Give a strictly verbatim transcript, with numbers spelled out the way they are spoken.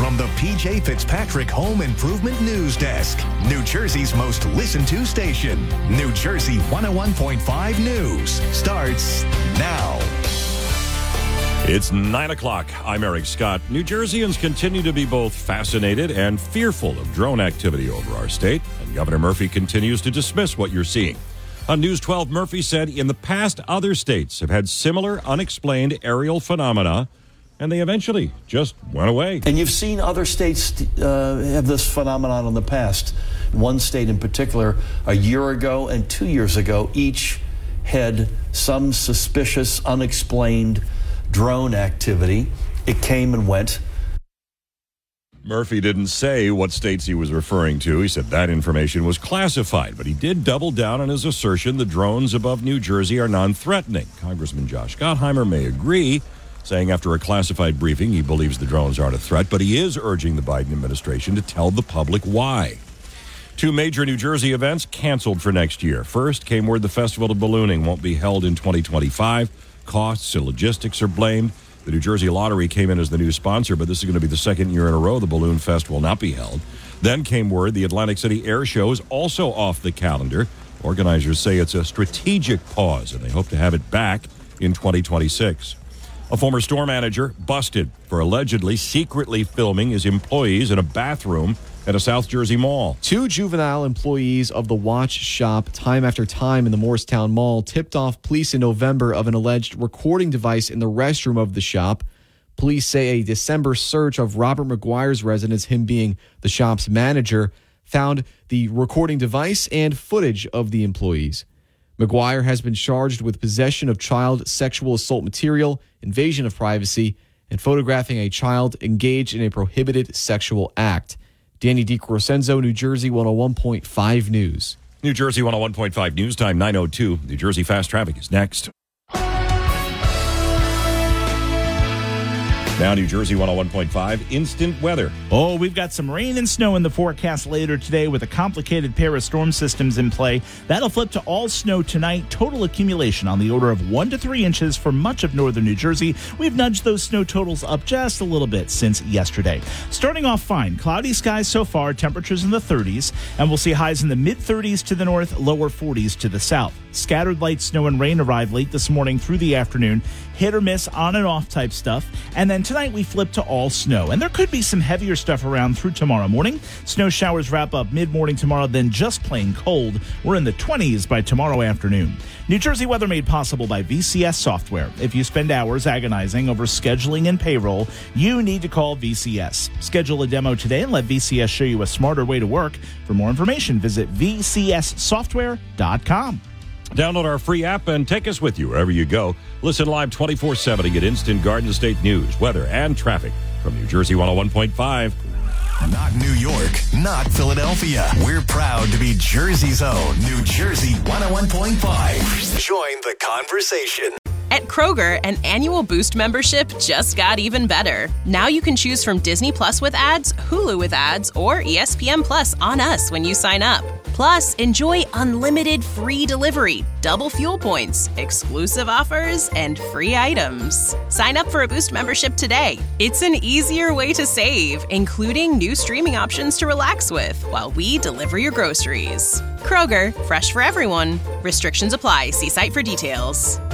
from the P J Fitzpatrick Home Improvement News Desk, New Jersey's most listened to station. New Jersey one oh one point five News starts now. It's nine o'clock. I'm Eric Scott. New Jerseyans continue to be both fascinated and fearful of drone activity over our state, and Governor Murphy continues to dismiss what you're seeing. On News twelve, Murphy said in the past, other states have had similar unexplained aerial phenomena, and they eventually just went away. And you've seen other states uh, have this phenomenon in the past. One state in particular, a year ago and two years ago, each had some suspicious, unexplained drone activity. It came and went. Murphy didn't say what states he was referring to. He said that information was classified, but he did double down on his assertion the drones above New Jersey are non-threatening. Congressman Josh Gottheimer may agree, saying after a classified briefing he believes the drones aren't a threat, but he is urging the Biden administration to tell the public why. Two major New Jersey events canceled for next year. First came word the Festival of Ballooning won't be held in twenty twenty-five. Costs and logistics are blamed. The New Jersey Lottery came in as the new sponsor, but this is going to be the second year in a row the Balloon Fest will not be held. Then came word the Atlantic City Air Show is also off the calendar. Organizers say it's a strategic pause, and they hope to have it back in twenty twenty-six. A former store manager busted for allegedly secretly filming his employees in a bathroom at a South Jersey mall. Two juvenile employees of the watch shop time after time in the Morristown Mall tipped off police in November of an alleged recording device in the restroom of the shop. Police say a December search of Robert McGuire's residence, him being the shop's manager, found the recording device and footage of the employees. McGuire has been charged with possession of child sexual assault material, invasion of privacy, and photographing a child engaged in a prohibited sexual act. Danny DiCrescenzo, New Jersey one oh one point five News. New Jersey one oh one point five News Time, nine oh two. New Jersey Fast Traffic is next. Now, New Jersey one oh one point five, instant weather. Oh, we've got some rain and snow in the forecast later today with a complicated pair of storm systems in play. That'll flip to all snow tonight. Total accumulation on the order of one to three inches for much of northern New Jersey. We've nudged those snow totals up just a little bit since yesterday. Starting off fine. Cloudy skies so far, temperatures in the thirties, and we'll see highs in the mid-thirties to the north, lower forties to the south. Scattered light snow and rain arrived late this morning through the afternoon. Hit or miss, on and off type stuff. And then tonight we flip to all snow. And there could be some heavier stuff around through tomorrow morning. Snow showers wrap up mid-morning tomorrow, then just plain cold. We're in the twenties by tomorrow afternoon. New Jersey weather made possible by V C S Software. If you spend hours agonizing over scheduling and payroll, you need to call V C S. Schedule a demo today and let V C S show you a smarter way to work. For more information, visit v c s software dot com. Download our free app and take us with you wherever you go. Listen live twenty-four seven to get instant Garden State news, weather, and traffic from New Jersey one oh one point five. Not New York, not Philadelphia. We're proud to be Jersey's own New Jersey one oh one point five. Join the conversation. At Kroger, an annual Boost membership just got even better. Now you can choose from Disney Plus with ads, Hulu with ads, or E S P N Plus on us when you sign up. Plus, enjoy unlimited free delivery, double fuel points, exclusive offers, and free items. Sign up for a Boost membership today. It's an easier way to save, including new streaming options to relax with while we deliver your groceries. Kroger, fresh for everyone. Restrictions apply. See site for details.